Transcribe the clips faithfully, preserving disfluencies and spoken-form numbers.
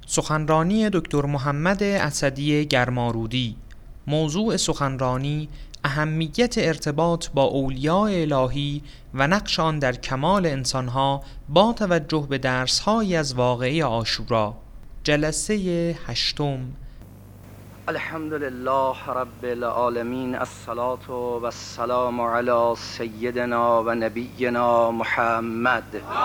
سخنرانی دکتر محمد اسدی گرمارودی. موضوع سخنرانی اهمیت ارتباط با اولیاء الهی و نقش آن در کمال انسانها با توجه به درس‌هایی از واقعه عاشورا. جلسه هشتم. الحمد لله رب العالمین، الصلاة و السلام علی سیدنا و نبینا محمد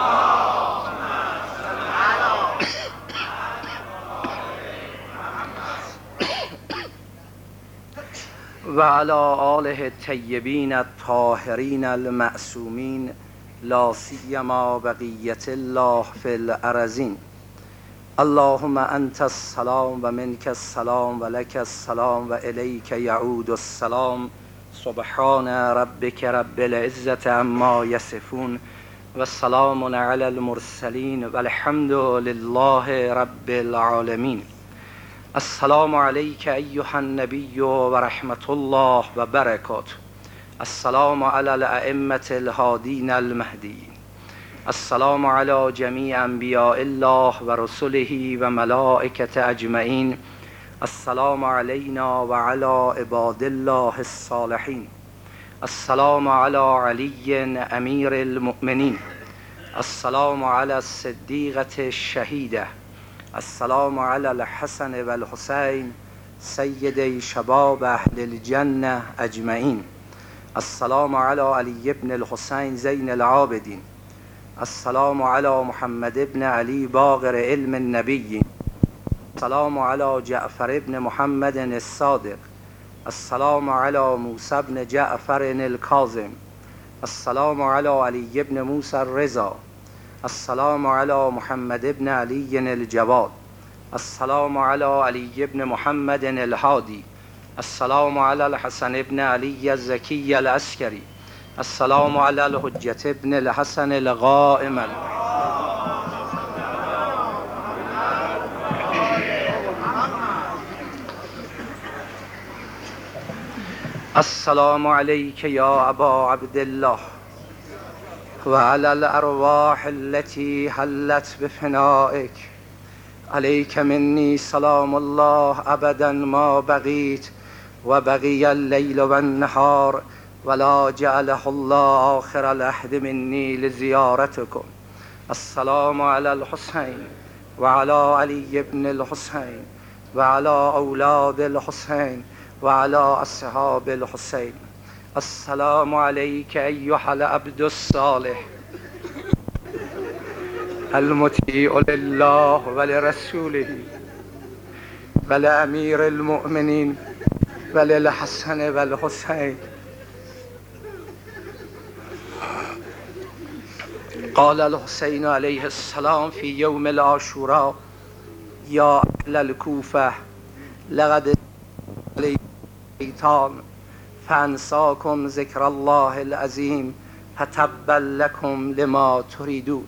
و علی آله الطیبین الطاهرین المعصومین، لا سیما بقیة الله فی الارضین. اللهم انت السلام و منک السلام و لک السلام و الیک یعود السلام. سبحان ربک رب العزة عما یصفون و سلام علی المرسلین و الحمد لله رب العالمین. السلام علیک ایها النبی و رحمت الله و برکاته. السلام علی الائمة الهادین المهدیین. السلام علی جمیع انبیاء الله و رسله و ملائکته اجمعین. السلام علینا و علی عباد الله الصالحین. السلام علی علی امیر المؤمنین. السلام علی الصدیقة الشهیده. السلام علی الحسن و الحسین سیدی شباب اهل الجنه اجمعین. السلام علی علی بن الحسین زین العابدین. السلام علی محمد بن علی باقر علم النبی. السلام علی جعفر بن محمد الصادق. السلام علی موسی بن جعفر الکاظم. السلام علی علی بن موسی الرضا. السلام علی محمد بن علی الجواد. السلام علی علی بن محمد الهادی. السلام علی الحسن بن علی الزکی العسکری. السلام علی الحجة ابن الحسن القائم. السلام علیک یا ابا عبدالله و علی الارواح التي حلت بفنائک. علیک منی سلام الله ابدا ما بقیت و بقی اللیل و النهار ولا جعله الله آخر العهد منی لزیارتکم. السلام علی الحسین و علی علی ابن الحسین و علی اولاد الحسین و علی اصحاب الحسین. السلام علیک ایها العبد الصالح المطیع لله و لرسوله و لامیر المؤمنین و للحسن و الحسین. قال الحسین علیه السلام فی یوم العاشوراء یا اهل الکوفه لقد شیطان فانساکم ذکر الله العظیم فتبا لکم لما تریدون.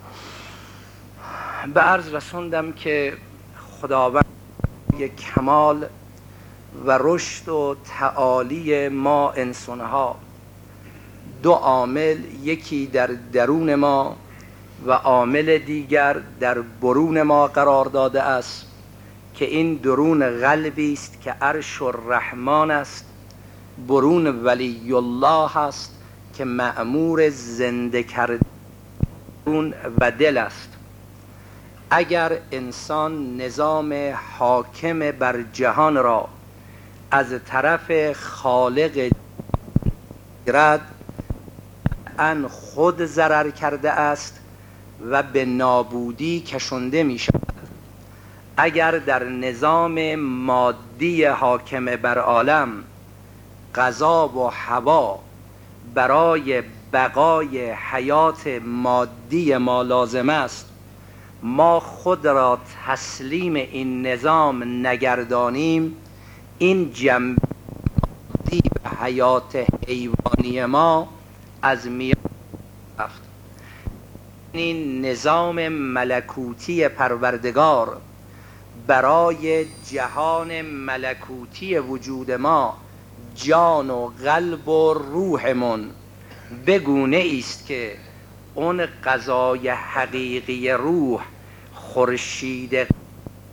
به عرض رسوندم که خداوند یک کمال و رشد و تعالی ما انسانها دو عامل، یکی در درون ما و عامل دیگر در برون ما قرار داده است که این درون قلبی است که عرش الرحمن است، برون ولی الله است که مأمور زنده کردن و دل است. اگر انسان نظام حاکم بر جهان را از طرف خالق گرد ان خود ضرر کرده است و به نابودی کشنده می شود. اگر در نظام مادی حاکم بر عالم غذا و هوا برای بقای حیات مادی ما لازم است، ما خود را تسلیم این نظام نگردانیم، این جنبه و حیات حیوانی ما از میان رفت. این نظام ملکوتی پروردگار برای جهان ملکوتی وجود ما، جان و قلب و روحمون بگونه است که اون غذای حقیقی روح خورشید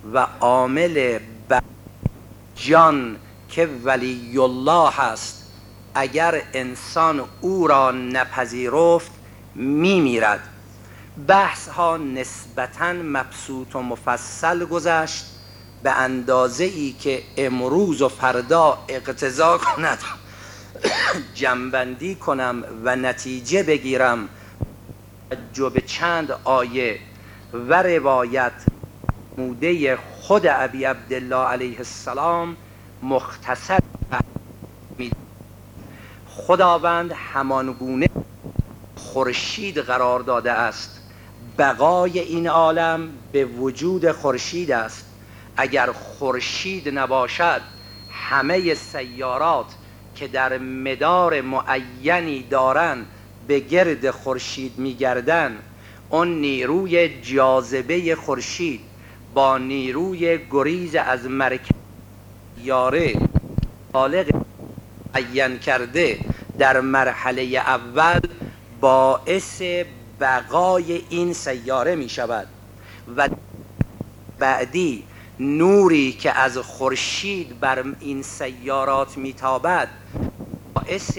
و عامل جان که ولی الله است، اگر انسان او را نپذیرفت می میرد. بحث ها نسبتاً مبسوط و مفصل گذشت به اندازه ای که امروز و فردا اقتضا کند جمع‌بندی کنم و نتیجه بگیرم. جو به چند آیه و روایت موده خود ابی عبدالله علیه السلام مختصر می. خداوند همانگونه خورشید قرار داده است. بقای این عالم به وجود خورشید است. اگر خورشید نباشد همه سیارات که در مدار معینی دارن به گرد خورشید میگردن، اون نیروی جاذبه خورشید با نیروی گریز از مرکز سیاره خالق معین کرده در مرحله اول باعث بقای این سیاره می شود و بعدی نوری که از خورشید بر این سیارات میتابد باعث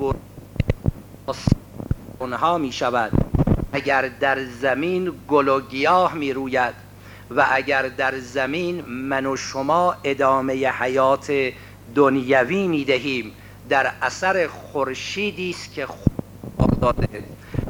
اونها می شود. اگر در زمین گل و گیاه می روید و اگر در زمین من و شما ادامه حیات دنیوی می دهیم، در اثر خورشیدی است که خدا داده.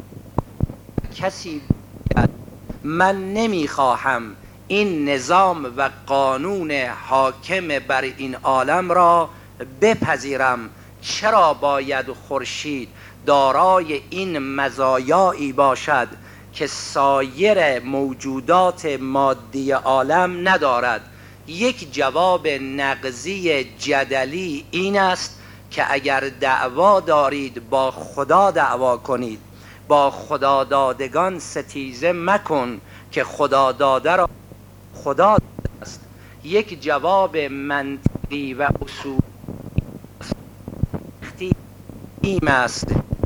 کسی من نمی خواهم این نظام و قانون حاکم بر این عالم را بپذیرم. چرا باید خورشید دارای این مزایایی باشد که سایر موجودات مادی عالم ندارد؟ یک جواب نقضی جدلی این است که اگر دعوا دارید با خدا دعوا کنید، با خدا دادگان ستیزه مکن که خدا داده را خدا است. یک جواب منطقی و اصولی است.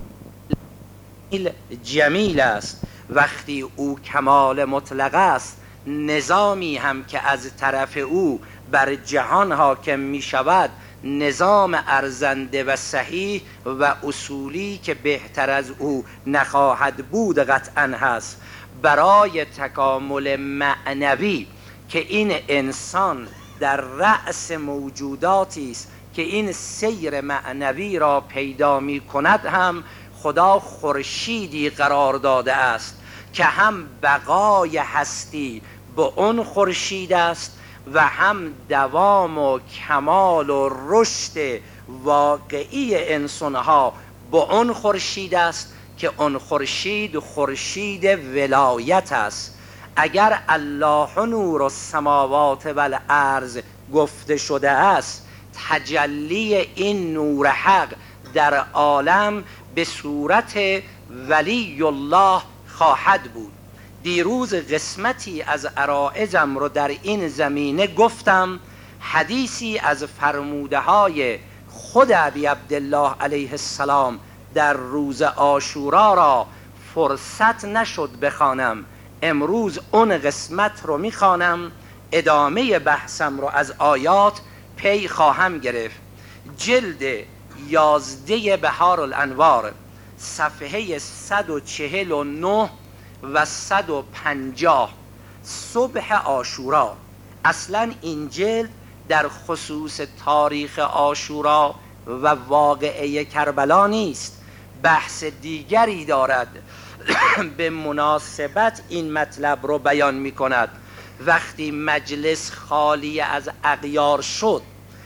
جمیل است وقتی او کمال مطلق است. نظامی هم که از طرف او بر جهان حاکم می شود نظام ارزنده و صحیح و اصولی که بهتر از او نخواهد بود قطعا هست. برای تکامل معنوی که این انسان در رأس موجوداتی است که این سیر معنوی را پیدا می کند هم خدا خورشیدی قرار داده است که هم بقای هستی به اون خورشید است و هم دوام و کمال و رشد واقعی انسانها به اون خورشید است که اون خورشید خورشید ولایت است. اگر الله نور السماوات و الارض گفته شده است، تجلی این نور حق در عالم به صورت ولی الله خواهد بود. دیروز قسمتی از عرائضم رو در این زمینه گفتم. حدیثی از فرموده های خود ابی عبدالله علیه السلام در روز عاشورا را فرصت نشد بخوانم. امروز اون قسمت رو میخوانم، ادامه بحثم رو از آیات پی خواهم گرفت. جلد یازده بهار الانوار، صفحه صد و چهل و نه و صد و پنجاه، صبح عاشورا. اصلا این جلد در خصوص تاریخ عاشورا و واقعه کربلا نیست، بحث دیگری دارد به مناسبت این مطلب رو بیان می کند. وقتی مجلس خالی از اغیار شد،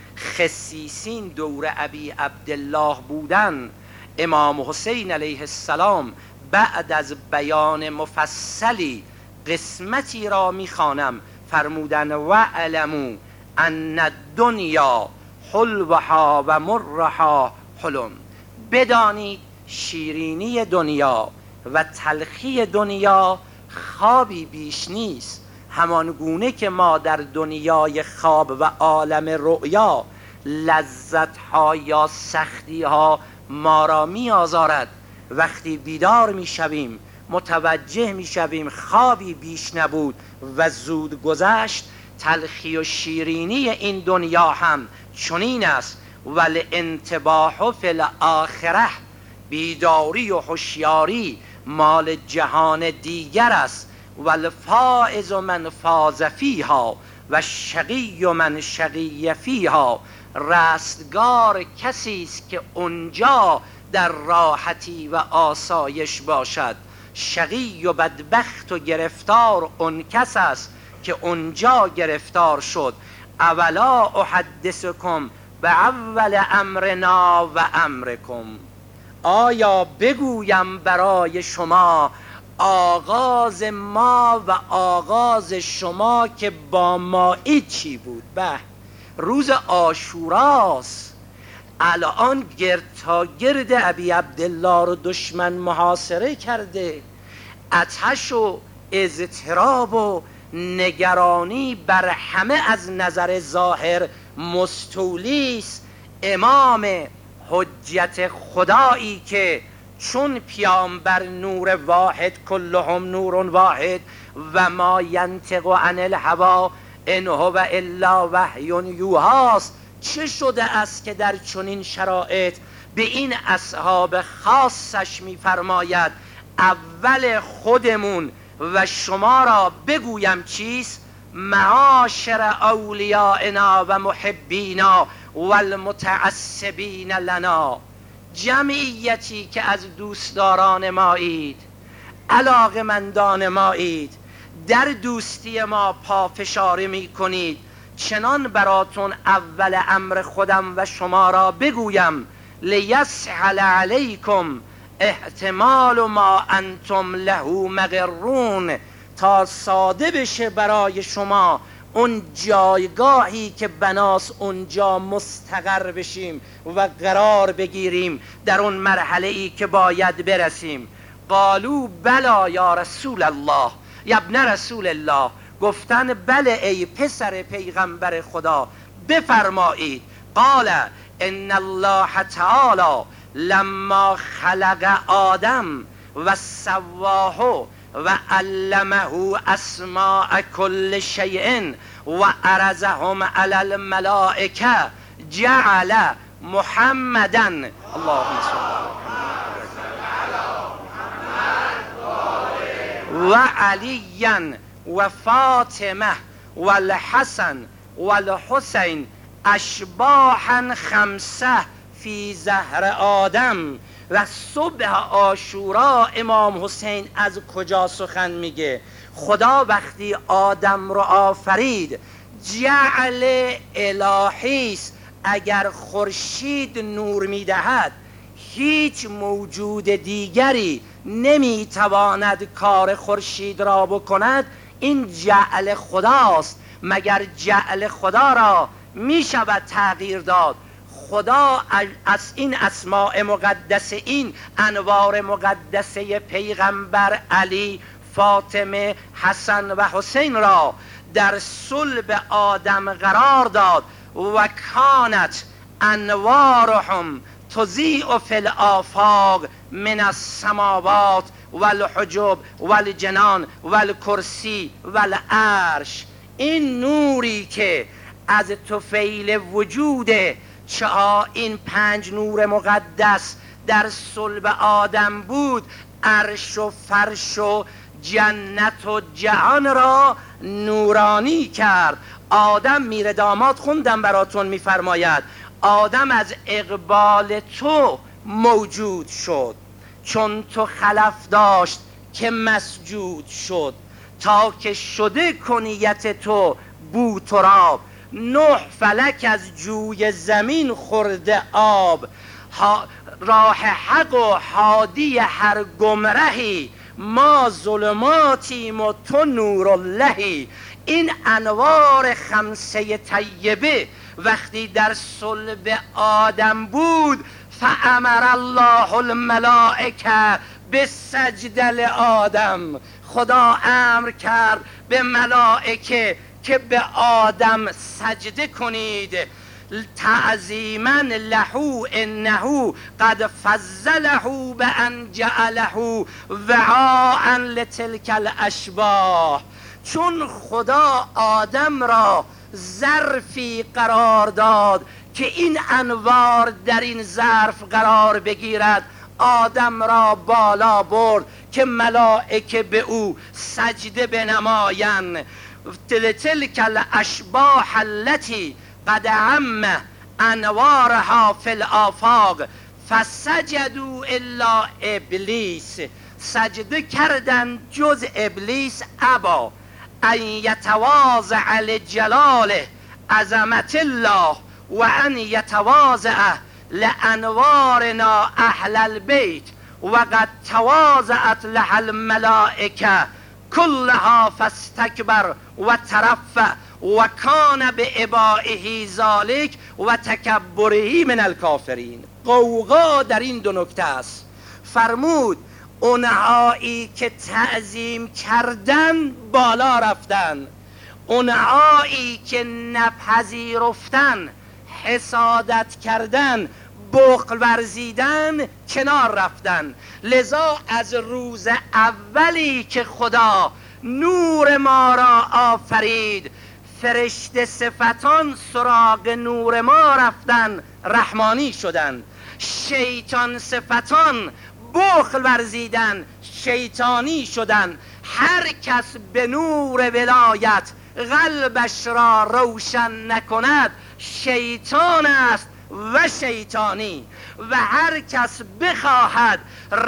خسیسین دور ابی عبدالله بودن، امام حسین علیه السلام بعد از بیان مفصلی قسمتی را میخوانم، فرمودن و علمو ان الدنیا حلوها و مرها حلم. بدانید شیرینی دنیا و تلخی دنیا خوابی بیش نیست. همان گونه که ما در دنیای خواب و عالم رؤیا لذت ها یا سختی ها ما را می آزارد، وقتی بیدار می شویم متوجه می شویم خوابی بیش نبود و زود گذشت. تلخی و شیرینی این دنیا هم چنین است. ولی انتباه فی الاخره، بیداری و هوشیاری مال جهان دیگر است. والفائز من فاز فیها و شقی من شقی فیها، رستگار کسی است که اونجا در راحتی و آسایش باشد. شقی و بدبخت و گرفتار اون کس است که اونجا گرفتار شد. اولا احدثکم به اول امرنا و امرکم، آیا بگویم برای شما آغاز ما و آغاز شما که با مایی چی بود؟ به روز عاشوراست. الان گرد تا گرد ابی عبدالله رو دشمن محاصره کرده. آتش و اضطراب و نگرانی بر همه از نظر ظاهر مستولیست. امام حجت خدایی که چون پیامبر نور واحد، کلهم نور واحد و ما ینطق عن الهوا ان هو الا وحی یوحاست، چه شده است که در چنین شرایط به این اصحاب خاصش میفرماید اول خودمون و شما را بگویم چیست؟ معاشر اولیائنا و محبینا و المتعصبین لنا، جمعیتی که از دوستداران مایید، علاقمندان مایید، در دوستی ما پافشاری می کنید، چنان براتون اول امر خودم و شما را بگویم لیسهل علیکم احتمال ما انتم له مغرون، تا ساده بشه برای شما اون جایگاهی که بناس اونجا مستقر بشیم و قرار بگیریم در اون مرحله ای که باید برسیم. قالوا بلا یا رسول الله، یا ابن رسول الله، گفتن بله ای پسر پیغمبر خدا، بفرمایید. قال ان الله تعالی لما خلق آدم و سواه و علمه اسماء کل شیء و عرضهم علی الملائکه جعل محمدا اللهم صل و علیا و فاطمه و الحسن و الحسین اشباحا خمسه فی زهر آدم. و صبح عاشورا امام حسین از کجا سخن میگه؟ خدا وقتی آدم رو آفرید جعل الهی است. اگر خورشید نور میدهد هیچ موجود دیگری نمیتواند کار خورشید را بکند، این جعل خداست. مگر جعل خدا را میشود تغییر داد؟ خدا از این اسماء مقدس، این انوار مقدسه پیغمبر علی، فاطمه، حسن و حسین را در صلب آدم قرار داد. و کانت انوارهم تضیء فی الآفاق من السماوات والحجب والجنان والکرسی والعرش. این نوری که از طفیل وجود چه این پنج نور مقدس در صلب آدم بود، عرش و فرش و جنت و جهان را نورانی کرد. آدم میر داماد خوندم براتون میفرماید آدم از اقبال تو موجود شد، چون تو خلف داشت که مسجود شد، تا که شده کنیت تو بو تراب. نه فلک از جوی زمین خورده آب، راه حق و هادی هر گمرهی، ما ظلماتیم و تو نور اللهی. این انوار خمسه طیبه وقتی در صلب آدم بود، فامر الله الملائکه به سجد آدم، خدا امر کرد به ملائکه که به آدم سجده کنید، تعظیما له انه قد فضله بان جعله وعاء لتلك الاشباح. چون خدا آدم را ظرفی قرار داد که این انوار در این ظرف قرار بگیرد، آدم را بالا برد که ملائکه به او سجده بنمایند. تلک الاشباح التي قد عم انوارها فی الآفاق فسجدوا الا ابلیس، سجده کردن جز ابلیس ابا ان یتواضع لجلاله عظمت الله و ان یتواضع لانوارنا اهل البیت و قد تواضعت له الملائکه كلها فاستكبر و ترفع و کان به ابائه ذالک و تکبره من الکافرین. قوقا در این دو نکته است. فرمود اونهایی که تعظیم کردن بالا رفتن، اونهایی که نپذیرفتن، حسادت کردن، بخل ورزیدن، کنار رفتن. لذا از روز اولی که خدا نور ما را آفرید، فرشته صفتان سراغ نور ما رفتن، رحمانی شدن. شیطان صفتان بخل ورزیدن، شیطانی شدن. هر کس به نور ولایت قلبش را روشن نکند شیطان است و شیطانی، و هر کس بخواهد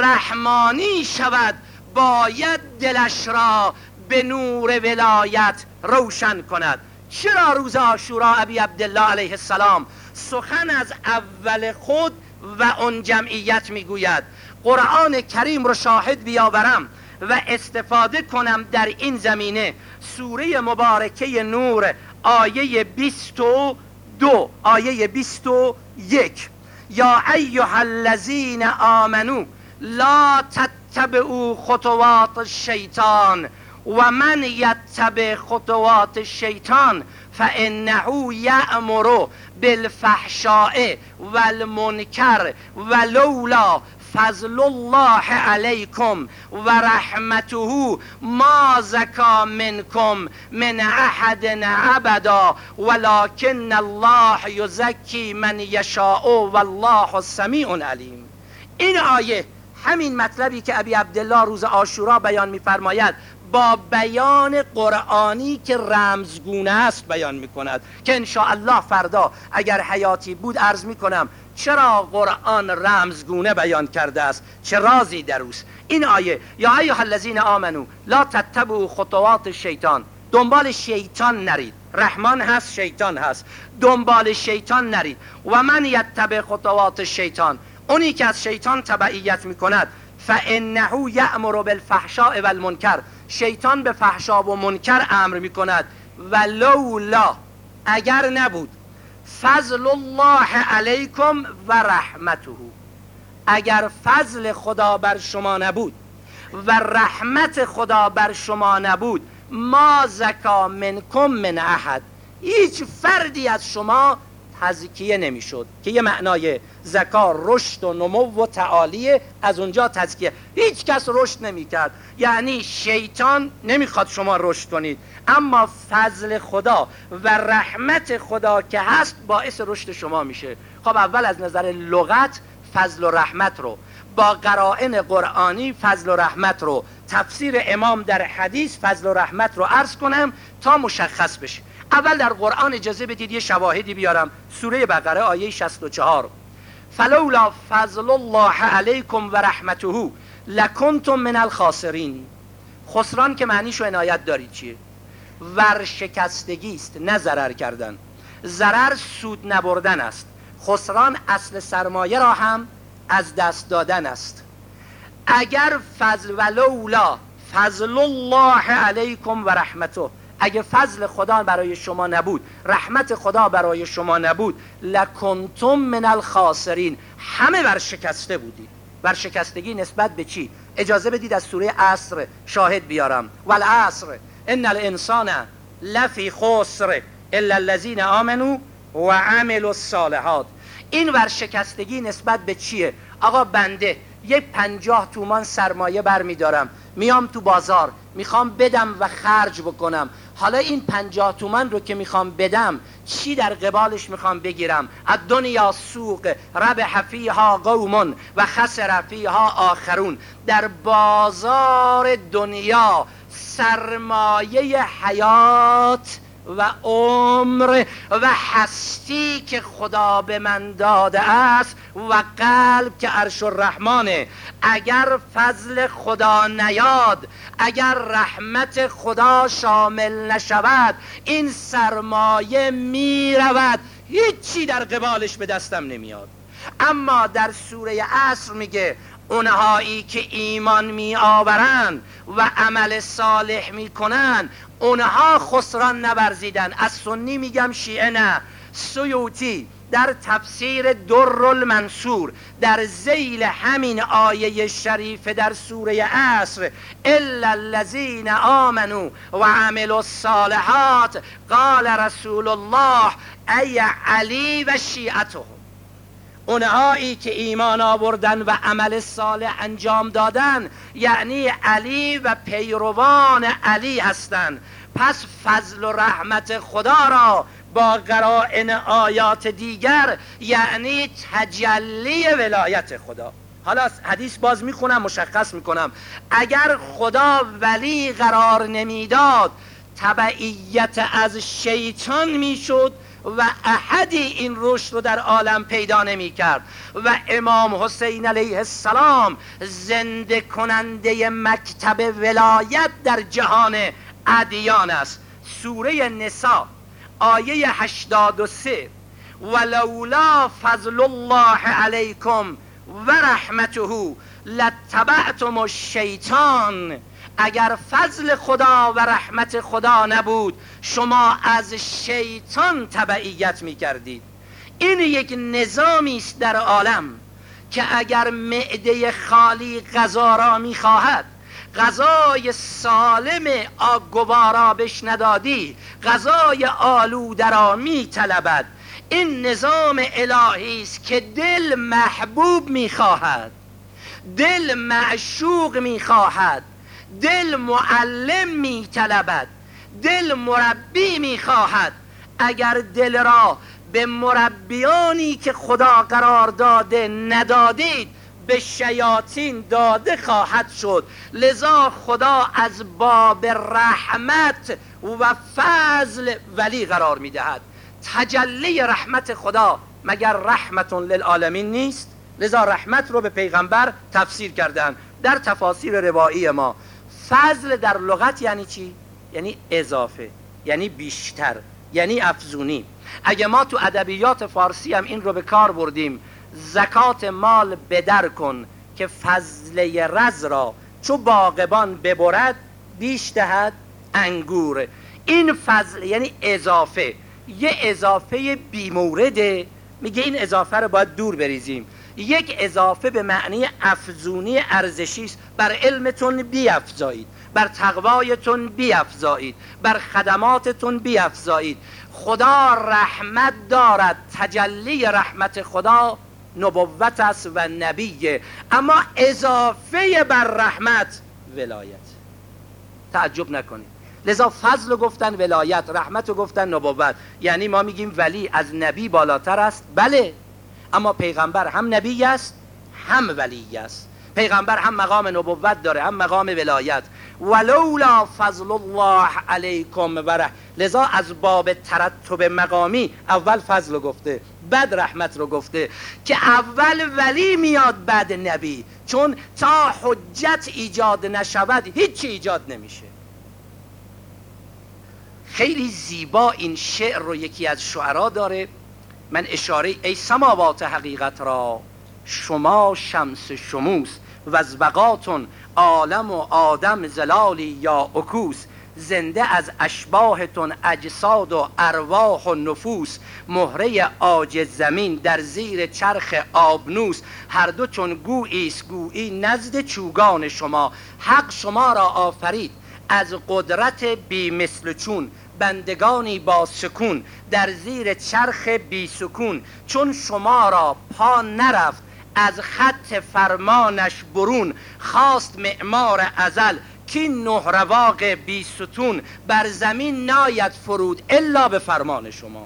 رحمانی شود باید دلش را به نور ولایت روشن کند. چرا روز عاشورا ابی عبدالله علیه السلام سخن از اول خود و اون جمعیت میگوید؟ قرآن کریم رو شاهد بیاورم و استفاده کنم در این زمینه. سوره مبارکه نور آیه بیست و دو آیه بیست و یک: یا ایها الذین آمنو لا تتبعوا خطوات الشیطان و من یتبع خطوات الشیطان فانه یأمر بالفحشاء والمنکر ولولا فضل الله علیکم و رحمته ما زکا منکم من احد ابدا ولکن الله یزکی من یشاء والله سمیع علیم. این آیه همین مطلبی که ابی عبدالله روز عاشورا بیان می‌فرماید با بیان قرآنی که رمزگونه است بیان می‌کند که انشاءالله فردا اگر حیاتی بود عرض می‌کنم چرا قرآن رمزگونه بیان کرده است، چه رازی در اوست. این آیه یا ایها الذین آمنو لا تتبعوا خطوات الشیطان، دنبال شیطان نرید. رحمان هست، شیطان هست، دنبال شیطان نرید. و من یتبع خطوات الشیطان، اونی که از شیطان تبعیت میکند، فانه یأمر بالفحشاء والمنکر، شیطان به فحشا و منکر امر میکند. ولولا، اگر نبود، فضل الله علیکم و رحمته، اگر فضل خدا بر شما نبود و رحمت خدا بر شما نبود، ما زکا منکم من احد، هیچ فردی از شما تزکیه نمیشد که یه معنای زکا رشد و نمو و تعالیه، از اونجا تزکیه. هیچ کس رشد نمیکرد، یعنی شیطان نمیخواد شما رشد کنید، اما فضل خدا و رحمت خدا که هست باعث رشد شما میشه. خب اول از نظر لغت فضل و رحمت رو با قرائن قرآنی فضل و رحمت رو، تفسیر امام در حدیث فضل و رحمت رو عرض کنم تا مشخص بشه. اول در قرآن اجازه بدید یه شواهدی بیارم. سوره بقره آیه شصت و چهار: فلولا فضل الله علیکم و رحمته لکنتم من الخاسرین. خسران که معنیشو عنایت دارید چیه؟ ورشکستگی است، نه ضرر کردن. ضرر سود نبردن است، خسران اصل سرمایه را هم از دست دادن است. اگر فضل ولولا فضل الله علیکم و رحمته، اگه فضل خدا برای شما نبود، رحمت خدا برای شما نبود، لکنتم من الخاسرین، همه ورشکسته بودید. ورشکستگی نسبت به چی؟ اجازه بدید از سوره عصر شاهد بیارم. والعصر ان الانسان لفی خسر الا الذین آمنوا و عملوا الصالحات. این ورشکستگی نسبت به چیه؟ آقا بنده یک پنجاه تومان سرمایه بر می دارم، میام تو بازار میخوام بدم و خرج بکنم. حالا این پنجاه تومان رو که میخوام بدم چی در قبالش میخوام بگیرم؟ الدنیا سوق ربح فیها قوم و خسر فیها آخرون. در بازار دنیا سرمایه حیات و عمر و هستی که خدا به من داده است و قلب که عرش الرحمنه، اگر فضل خدا نیاد، اگر رحمت خدا شامل نشود، این سرمایه می رود، هیچی در قبالش به دستم نمیاد. اما در سوره عصر میگه اونهایی که ایمان می آورند و عمل صالح می کنند اونها خسران نورزیدن. از سنی میگم، شیعه نه. سیوطی در تفسیر در المنصور در ذیل همین آیه شریف در سوره عصر، الا الذین آمنوا و عملوا الصالحات قال رسول الله ای علی و شیعته، اونهایی که ایمان آوردن و عمل صالح انجام دادن یعنی علی و پیروان علی هستند. پس فضل و رحمت خدا را با قرائن آیات دیگر یعنی تجلی ولایت خدا. حالا حدیث باز میخونم مشخص میکنم. اگر خدا ولی قرار نمیداد تبعیت از شیطان میشد و احدی این رشد رو در عالم پیدا نمی کرد. و امام حسین علیه السلام زنده کننده مکتب ولایت در جهان ادیان است. سوره نساء آیه هشتاد و سه، ولولا فضل الله علیکم و رحمته لاتبعتم الشیطان، اگر فضل خدا و رحمت خدا نبود شما از شیطان تبعیت می کردید. این یک نظامی است در عالم که اگر معده خالی غذا را می خواهد، غذای سالم گوارابش ندادی، غذای آلوده را می طلبد. این نظام الهی است که دل محبوب می خواهد، دل معشوق می خواهد، دل معلم می طلبد، دل مربی می خواهد. اگر دل را به مربیانی که خدا قرار داده ندادید به شیاطین داده خواهد شد. لذا خدا از باب رحمت و فضل ولی قرار می دهد. تجلی رحمت خدا مگر رحمت للعالمین نیست؟ لذا رحمت رو به پیغمبر تفسیر کردن. در تفاسیر روایی ما فضل در لغت یعنی چی؟ یعنی اضافه، یعنی بیشتر، یعنی افزونی. اگه ما تو ادبیات فارسی هم این رو به کار بردیم، زکات مال بدر کن که فضله رز را چو باغبان ببرد بیش دهد انگور. این فضل یعنی اضافه، یه اضافه بیمورده، میگه این اضافه رو باید دور بریزیم. یک اضافه به معنی افزونی ارزشی است. بر علمتون بیافزایید، بر تقوایتون بیافزایید، بر خدماتتون بیافزایید. خدا رحمت دارد، تجلی رحمت خدا نبوت است و نبیه، اما اضافه بر رحمت ولایت. تعجب نکنید. لذا فضل گفتن ولایت، رحمت گفتن نبوت. یعنی ما میگیم ولی از نبی بالاتر است، بله، اما پیغمبر هم نبی است هم ولی است. پیغمبر هم مقام نبوت داره هم مقام ولایت. ولولا فضل الله علیکم و رحمت. لذا از باب ترتب مقامی اول فضل رو گفته، بعد رحمت رو گفته که اول ولی میاد بعد نبی، چون تا حجت ایجاد نشود هیچی ایجاد نمیشه. خیلی زیبا این شعر رو یکی از شعرا داره. من اشاره ای سماوات حقیقت را شما شمس شموس و از بقاتون عالم و آدم زلالی یا اکوس، زنده از اشباهتون اجساد و ارواح و نفوس، مهره عاج زمین در زیر چرخ آبنوس، هر دو چون گوییست گویی نزد چوگان شما، حق شما را آفرید از قدرت بی مثل چون، بندگانی با سکون در زیر چرخ بی سکون، چون شما را پا نرفت از خط فرمانش برون، خواست معمار ازل که نه رواق بی ستون، بر زمین ناید فرود الا به فرمان شما.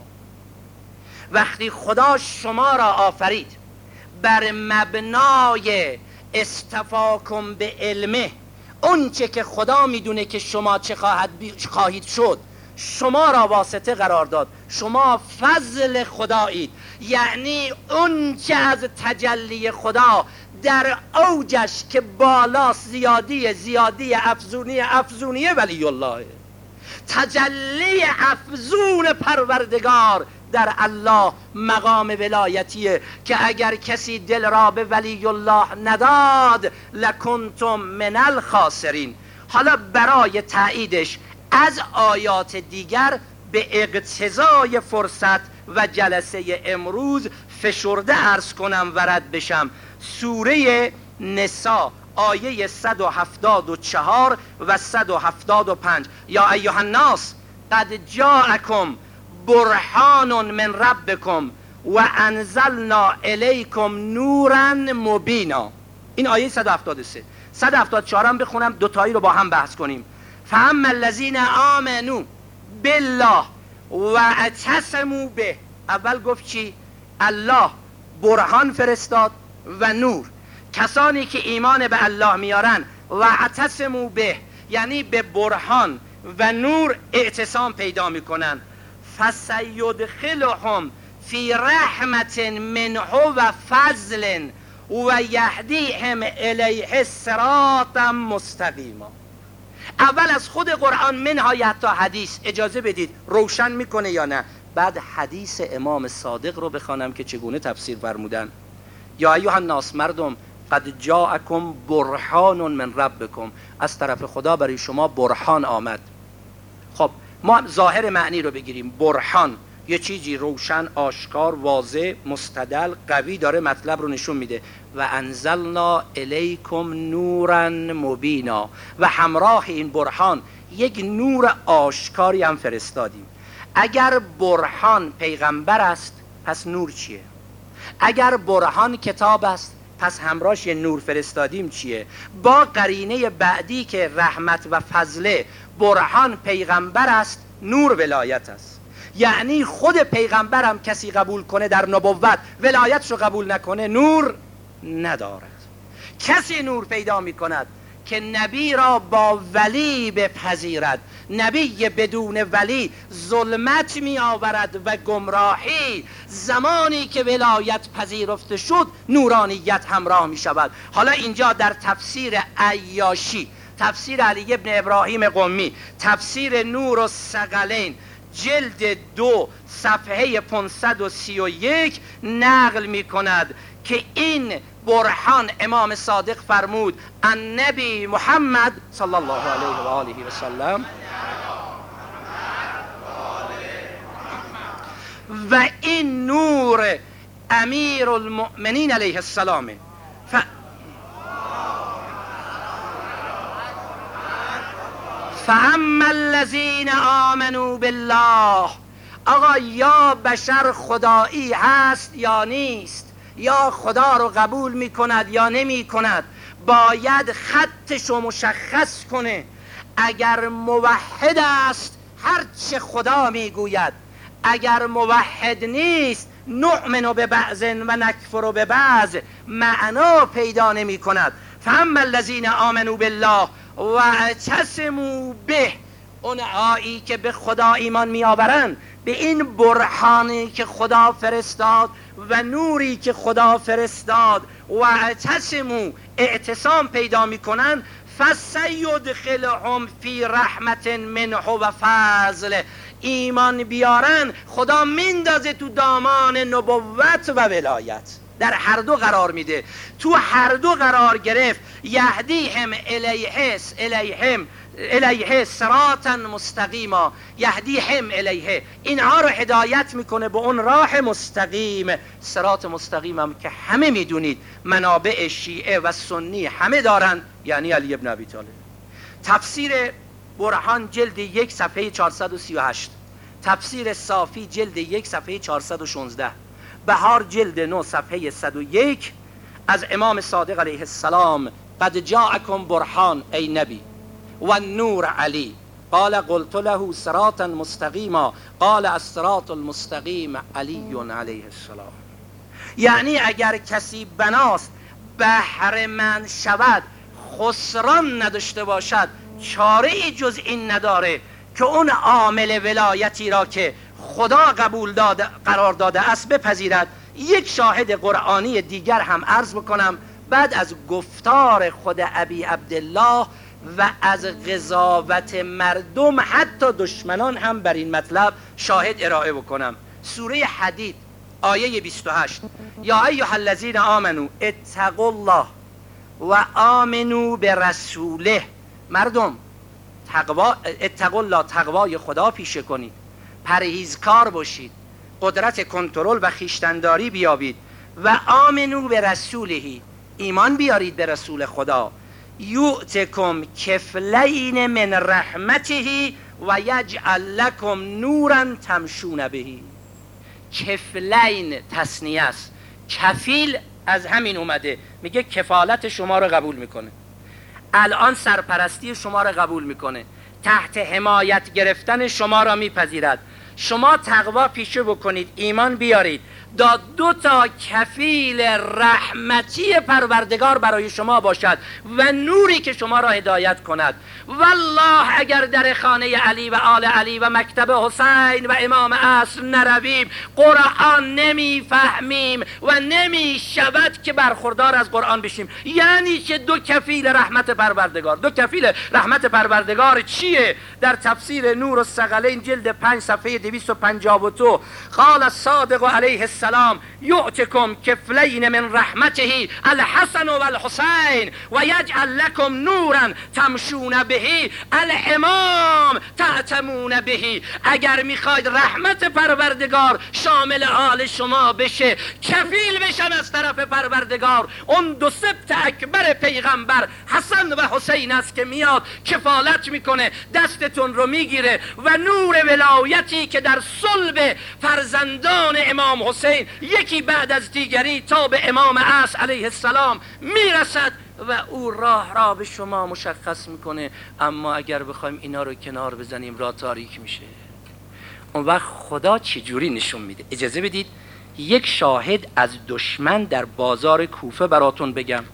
وقتی خدا شما را آفرید بر مبنای استفاکم به علمه، اون چه که خدا میدونه که شما چه خواهد خواهید شد شما را واسطه قرار داد، شما فضل خدایید. یعنی اون چه از تجلی خدا در اوجش که بالاست، زیادی زیادی افزونی افزونی ولی الله، تجلی افزون پروردگار در الله مقام ولایتیه که اگر کسی دل را به ولی الله نداد لکنتم من الخاسرین. حالا برای تاییدش از آیات دیگر به اقتضای فرصت و جلسه امروز فشرده عرض کنم و رد بشم. سوره نساء آیه صد و هفتاد و چهار و صد و هفتاد و پنج. یا ایها الناس قد جاءکم برهان من ربکم و انزلنا الیکم نورا مبینا. این آیه صد و هفتاد و سه. صد و هفتاد و چهار هم بخونم، دوتایی رو با هم بحث کنیم. فاما الذین آمنوا بالله و اعتصموا به. اول گفت چی؟ الله برهان فرستاد و نور. کسانی که ایمان به الله میارن و اعتصموا به یعنی به برهان و نور اعتصام پیدا میکنن، فسیدخلهم فی رحمت منه و فضل و یهدیهم الیه صراطا مستقیما. اول از خود قرآن منهای حتی حدیث اجازه بدید روشن میکنه یا نه. بعد حدیث امام صادق رو بخوانم که چگونه تفسیر فرمودن. یا ایها الناس، مردم، قد جاءکم برهان من ربکم، از طرف خدا برای شما برهان آمد. خب ما ظاهر معنی رو بگیریم. برهان یه چیزی روشن، آشکار، واضح، مستدل، قوی داره مطلب رو نشون میده. و انزلنا الیکم نورا مبینا، و همراه این برهان یک نور آشکاری هم فرستادیم. اگر برهان پیغمبر است پس نور چیه؟ اگر برهان کتاب است پس همراهش یه نور فرستادیم چیه؟ با قرینه بعدی که رحمت و فضله. برهان پیغمبر است، نور ولایت است. یعنی خود پیغمبرم کسی قبول کنه در نبوت، ولایتش رو قبول نکنه نور ندارد. کسی نور پیدا می کند که نبی را با ولی بپذیرد. نبی بدون ولی ظلمت می آورد و گمراهی. زمانی که ولایت پذیرفته شد نورانیت همراه می شود. حالا اینجا در تفسیر عیاشی، تفسیر علی ابن ابراهیم قمی، تفسیر نور الثقلین جلد دو صفحه پانصد و سی و یک نقل می کند که این برهان امام صادق فرمود النبی محمد صلی الله علیه و آله و سلم و این نور امیر المؤمنین علیه السلام. ف... فاما الذین آمنوا بالله. آقا یا بشر خدایی هست یا نیست، یا خدا رو قبول می کند یا نمی کند، باید خطش رو مشخص کنه. اگر موحد است هرچه خدا می گوید، اگر موحد نیست نؤمن به بعض و نکفر به بعض، معنا پیدا نمی کند. فاما الذین آمنوا بالله و اعتصموا به، اونهایی که به خدا ایمان می آورند، به این برهانی که خدا فرستاد و نوری که خدا فرستاد و اعتصموا اعتصام پیدا می کنند، فسیدخلهم فی رحمت منه و فضل. ایمان بیارن خدا میندازه تو دامان نبوت و ولایت، در هر دو قرار میده. تو هر دو قرار گرفت. یهدیهم الیه الیهم الیه صراطا مستقیما، یهدیهم الیه، اینها رو هدایت میکنه به اون راه مستقیم. صراط مستقیم هم که همه میدونید منابع شیعه و سنی همه دارن، یعنی علی ابن ابی طالب. تفسیر برهان جلد یک صفحه چهارصد و سی و هشت، تفسیر صافی جلد یک صفحه چهارصد و شانزده، بهار جلد نه صفحه صد و یک، از امام صادق علیه السلام قد جاءکم برهان ای نبی و نور علی قال قلت له صراطا مستقیما قال الصراط المستقیم علی علیه السلام. یعنی اگر کسی بناست بهره‌مند شود، خسران نداشته باشد، چاره ای جز این نداره که اون عامل ولایتی را که خدا قبول داده قرار داده است بپذیرد. یک شاهد قرآنی دیگر هم عرض بکنم بعد از گفتار خود ابی عبدالله و از قضاوت مردم حتی دشمنان هم بر این مطلب شاهد ارائه بکنم. سوره حدید آیه بیست و هشت: یا ایها الذین آمنو اتقوا الله و آمنو برسوله. مردم تقوا اتقوا الله، تقوای خدا پیشه کنید، پرهیزکار باشید، قدرت کنترل و خویشتنداری بیابید. و آمنو برسوله، ایمان بیارید به رسول خدا. یؤتکم کفلین من رحمته و یجعل لکم نورا تمشون به. کفلین تصنیه است، کفیل از همین اومده، میگه کفالت شما رو قبول میکنه، الان سرپرستی شما رو قبول میکنه، تحت حمایت گرفتن شما را میپذیرد. شما تقوا پیشه بکنید، ایمان بیارید، دا دو تا کفیل رحمتی پروردگار برای شما باشد و نوری که شما را هدایت کند. والله اگر در خانه علی و آل علی و مکتب حسین و امام عصر نرویم قرآن نمیفهمیم و نمیشود که برخوردار از قرآن بشیم. یعنی که دو کفیل رحمت پروردگار. دو کفیل رحمت پروردگار چیه؟ در تفسیر نور الثقلین جلد پنج صفحه دویست و پنجاه و دو قال الصادق علیه السلام یؤتکم کفلین من رحمته الحسن و الحسین و یجعل لکم نورا تمشون به الامام تعتمون به. اگر میخواید رحمت پروردگار شامل آل شما بشه، کفیل بشن از طرف پروردگار، اون دو سبت اکبر پیغمبر حسن و حسین است که میاد کفالت میکنه، دستتون رو میگیره و نور ولایتی که در صلب فرزندان امام حسین یکی بعد از دیگری تا به امام عصر علیه السلام میرسد و او راه را به شما مشخص میکنه. اما اگر بخوایم اینا رو کنار بزنیم راه تاریک میشه. اون وقت خدا چجوری نشون میده؟ اجازه بدید یک شاهد از دشمن در بازار کوفه براتون بگم.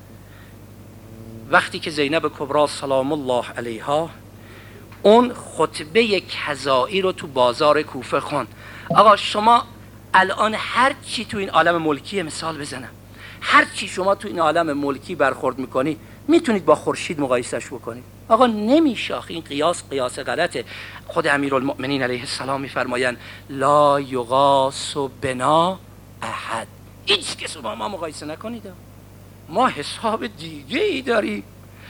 وقتی که زینب کبری سلام الله علیها اون خطبه کذایی رو تو بازار کوفه خوند. آقا شما الان هر چی تو این عالم ملکی، مثال بزنم، هر چی شما تو این عالم ملکی برخورد میکنی میتونید با خورشید مقایسش بکنید؟ آقا نمیشه. این قیاس قیاس غلطه. خود امیرالمؤمنین علیه السلام میفرمایند لا یقاس بنا احد. هیچ کس با ما مقایسه نکنید، ما حساب دیگه ای داریم.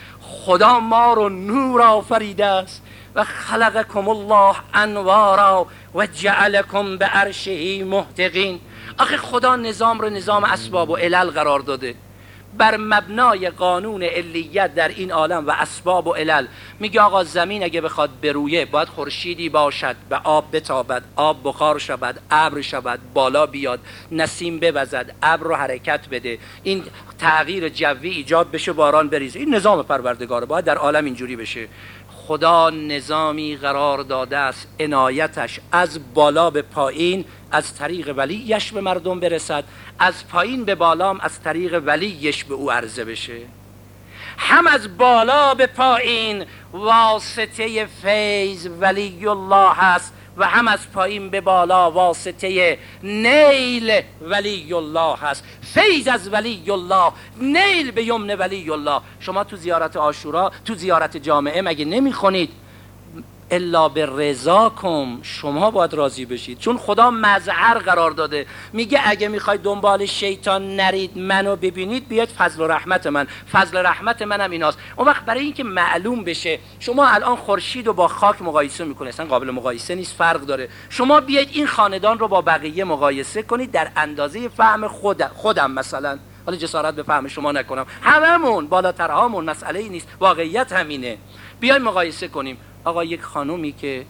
خدا ما رو نور آفریده است و خلقکم الله انوارا و جعلکم به عرشه محتقین. آخه خدا نظام رو نظام اسباب و علل قرار داده، بر مبنای قانون علیت در این عالم و اسباب و علل. میگه آقا زمین اگه بخواد برویه باید خورشیدی باشد، به آب بتابد، آب بخار شود، ابر شود، بالا بیاد، نسیم بوزد، ابر رو حرکت بده، این تغییر جوی ایجاد بشه، باران بریزه. این نظام پروردگاره، باید در عالم اینجوری بشه. خدا نظامی قرار داده است عنایتش از بالا به پایین از طریق ولیش به مردم برسد، از پایین به بالام از طریق ولیش به او عرضه بشه. هم از بالا به پایین واسطه فیض ولی الله هست و هم از پایین به بالا واسطه نیل ولی الله هست. فیض از ولی الله، نیل به یمن ولی الله. شما تو زیارت عاشورا، تو زیارت جامعه مگه نمیخونید الا برضاکم؟ شما باید راضی بشید، چون خدا مظهر قرار داده. میگه اگه میخواید دنبال شیطان نرید، منو ببینید، بیاید فضل و رحمت من. فضل رحمت منم ایناست. اون وقت برای اینکه معلوم بشه، شما الان خورشید رو با خاک مقایسه میکنید، اصلا قابل مقایسه نیست، فرق داره. شما بیاید این خاندان رو با بقیه مقایسه کنید در اندازه فهم خود خودم مثلا. حالا جسارت به فهم شما نکنم، هممون بالاترهامون، مسئله ای نیست، واقعیت همینه. بیاید مقایسه کنیم. آقا یک خانومی که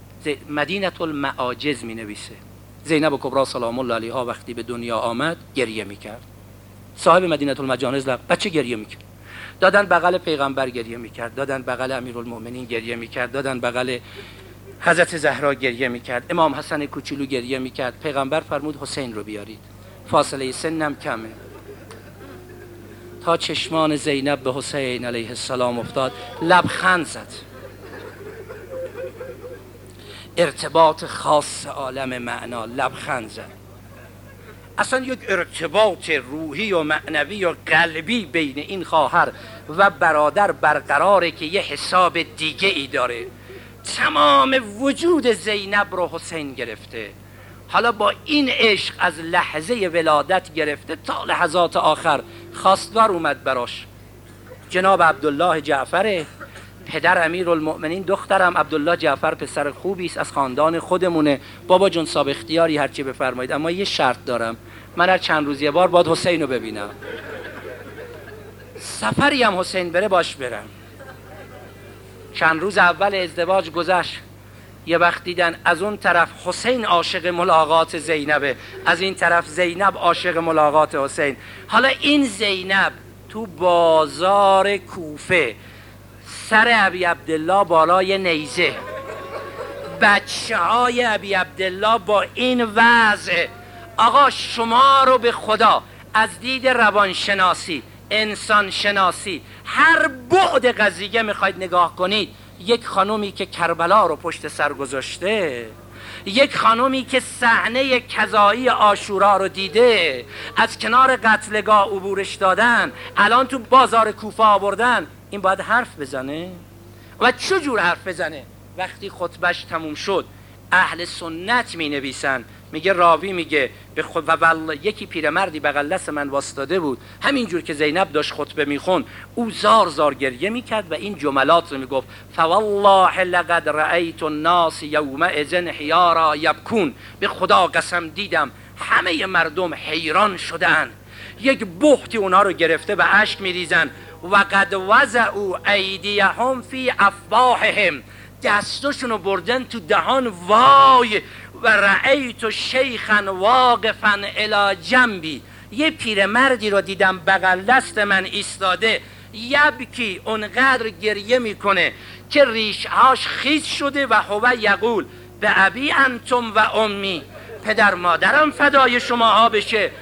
مدینه المعاجز می نویسه، زینب کبری سلام الله علیها وقتی به دنیا آمد گریه می کرد. صاحب مدینه المجانز لب بچه گریه میکرد، دادن بغل پیغمبر گریه میکرد، دادن بغل امیرالمومنین گریه میکرد، دادن بغل حضرت زهرا گریه میکرد، امام حسن کوچولو گریه میکرد. پیغمبر فرمود حسین رو بیارید، فاصله سنم کمه. تا چشمان زینب به حسین علیه السلام افتاد، لبخند زد. ارتباط خاص عالم معنا، لبخند زد. اصلا یک ارتباط روحی و معنوی و قلبی بین این خواهر و برادر برقراره که یه حساب دیگه ای داره. تمام وجود زینب رو حسین گرفته. حالا با این عشق از لحظه ولادت گرفته تا لحظات آخر خواستگار اومد براش. جناب عبدالله جعفر پدر امیرالمؤمنین، دخترم عبدالله جعفر پسر خوبی است، از خاندان خودمونه. بابا جون صاحب اختیاری هرچی بفرمایید، اما یه شرط دارم، من هر چند روز یه بار باید حسین رو ببینم. سفری هم حسین بره باش برم. چند روز اول ازدواج گذشت، یه وقت دیدن از اون طرف حسین عاشق ملاقات زینبه، از این طرف زینب عاشق ملاقات حسین. حالا این زینب تو بازار کوفه، سر ابی عبدالله بالای نیزه، بچه های ابی عبدالله با این وضع. آقا شما رو به خدا از دید روانشناسی، انسان شناسی، هر بعد قضیه میخواید نگاه کنید، یک خانومی که کربلا رو پشت سر گذاشته، یک خانومی که صحنه کذایی عاشورا رو دیده، از کنار قتلگاه عبورش دادن، الان تو بازار کوفه آوردن، این باید حرف بزنه؟ و چجور حرف بزنه؟ وقتی خطبش تموم شد، اهل سنت می نویسن، میگه راوی میگه به خود و والله یکی پیرمردی بغل دست من واسطاده بود، همینجور که زینب داشت خطبه میخون او زار زار گریه میکرد و این جملات رو میگفت: فوالله لقد رأیت الناس یومئذ حیارا یبکون. به خدا قسم دیدم همه مردم حیران شدن، یک بحتی اونا رو گرفته و اشک میریزن. و قد وضعوا ایدیهم فی افواههم، دستشونو بردن تو دهان. وای و رأیت شیخا واقفا الی جنبی، یه پیرمردی رو دیدم بغل دست من ایستاده، یبکی، اونقدر گریه میکنه که ریشهاش خیس شده. و هو یقول به ابی انتم و امی، پدر مادرم فدای شماها بشه.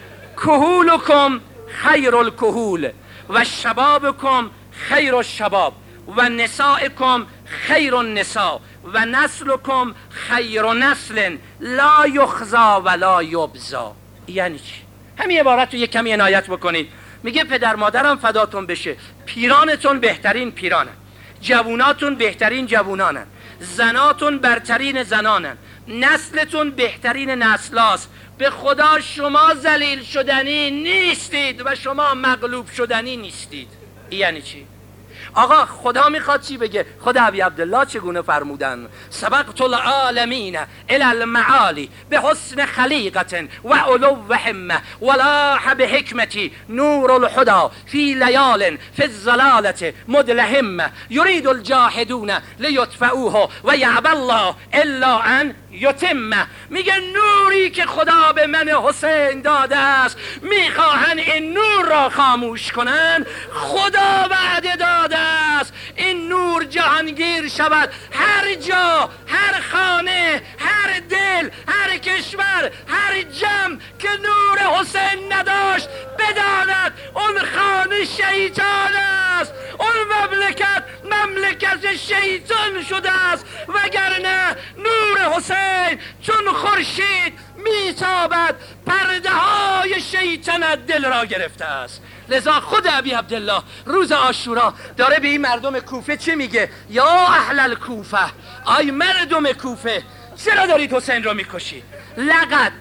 کهولکم خیر الکهول و شبابکم خیر الشباب و نسائکم خیر النساء و نسلکم خیر نسل لا یخزا ولا یبزا. یعنی چی؟ همین عبارت رو یک کمی عنایت بکنید. میگه پدر مادرم فداتون بشه، پیرانتون بهترین پیرانن، جووناتون بهترین جوونانن، زناتون برترین زنانن، نسلتون بهترین نسلاست. به خدا شما ذلیل شدنی نیستید و شما مغلوب شدنی نیستید. یعنی چی؟ آقا خدا میخواد چی بگه؟ خود ابی عبدالله چگونه فرمودن؟ سبقت العالمین الی المعالی به حسن خلیقت و علو و همه ولاح به حکمتی نور الهدى فی لیال فی الظلالة مدلهمه یرید الجاهدون لیطفئوه و یعبی الله الا ان یتمه. میگه نوری که خدا به من حسین داده است، میخواهن این نور را خاموش کنن. خدا وعده داده است این نور جهانگیر شود، هر جا، هر خانه، هر دل، هر کشور، هر جمع که نور حسین نداشت بداند اون خانه شیطان است، اون مملکت مملکت شیطان شده است. وگرنه نور حسین چون خورشید میتابد، پرده های شیطنت دل را گرفته است. لذا خود ابی عبدالله روز عاشورا داره به این مردم کوفه چی میگه؟ یا اهل الکوفه، آی مردم کوفه، چرا دارید حسین رو میکشید؟ لقد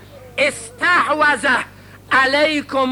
استحوذ علیکم